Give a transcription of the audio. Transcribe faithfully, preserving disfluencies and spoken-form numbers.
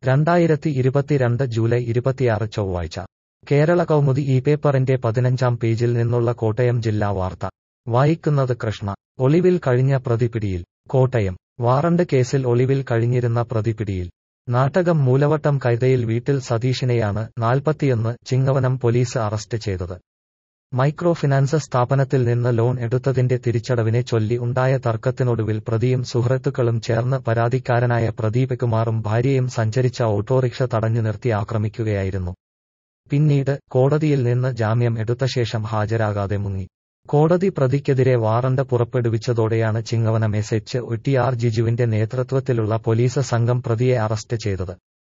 രണ്ടായിരത്തി ഇരുപത്തിരണ്ട് ജൂലൈ ഇരുപത്തിയാറ് ചൊവ്വാഴ്ച കേരള കൗമുദി ഈ പേപ്പറിന്റെ പതിനഞ്ചാം പേജിൽ നിന്നുള്ള കോട്ടയം ജില്ലാ വാർത്ത വായിക്കുന്നത് കൃഷ്ണ. ഒളിവിൽ കഴിഞ്ഞ പ്രതി പിടിയിൽ. കോട്ടയം. വാറണ്ട് കേസിൽ ഒളിവിൽ കഴിഞ്ഞിരുന്ന പ്രതി പിടിയിൽ. നാട്ടകം മൂലവട്ടം കൈതയിൽ വീട്ടിൽ സതീഷിനെയാണ് നാൽപ്പത്തിയൊന്ന് ചിങ്ങവനം പോലീസ് അറസ്റ്റ് ചെയ്തത്. മൈക്രോ ഫിനാൻസ് സ്ഥാപനത്തിൽ നിന്ന് ലോൺ എടുത്തതിന്റെ തിരിച്ചടവിനെ ചൊല്ലി ഉണ്ടായ തർക്കത്തിനൊടുവിൽ പ്രതിയും സുഹൃത്തുക്കളും ചേർന്ന് പരാതിക്കാരനായ പ്രദീപ് കുമാറും ഭാര്യയും സഞ്ചരിച്ച ഓട്ടോറിക്ഷ തടഞ്ഞു നിർത്തി ആക്രമിക്കുകയായിരുന്നു. പിന്നീട് കോടതിയിൽ നിന്ന് ജാമ്യം എടുത്ത ശേഷം ഹാജരാകാതെ മുങ്ങി. കോടതി പ്രതിക്കെതിരെ വാറണ്ട് പുറപ്പെടുവിച്ചതോടെയാണ് Chingavanam S H O T R ജിജുവിന്റെ നേതൃത്വത്തിലുള്ള പോലീസ് സംഘം പ്രതിയെ അറസ്റ്റ് ചെയ്തത്.